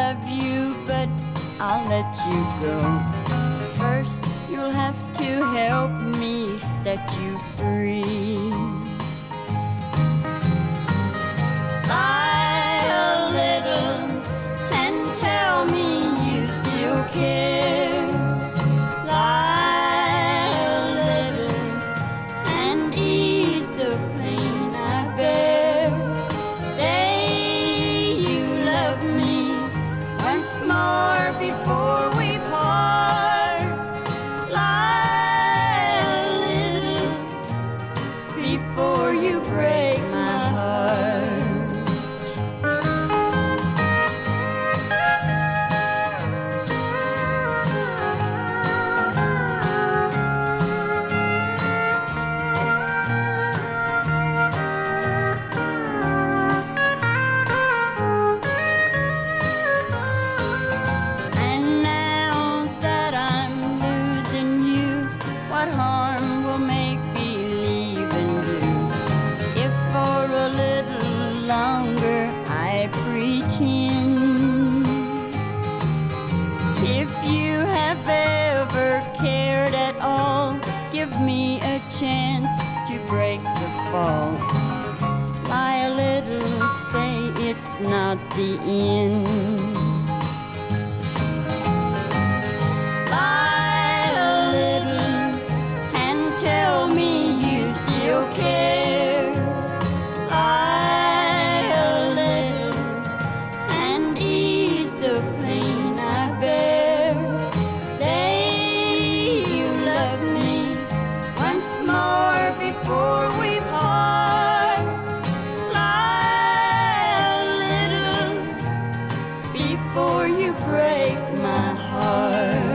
love you, but I'll let you go. First, you'll have to help me set you free. Lie a little and tell me you still care. Lie a little and ease the pain I bear. Say you love me once more before we part. Lie a little before you break my heart. And now that I'm losing you, what harm will make believing you? If for a little longer I pretend. If you have ever cared at all, give me a chance to break the fall. Lie a little, say it's not the end. Lie a little and tell me you still care. Lie a little and ease the pain I bear. Say you love me once more before we part. Lie a little before you break my heart.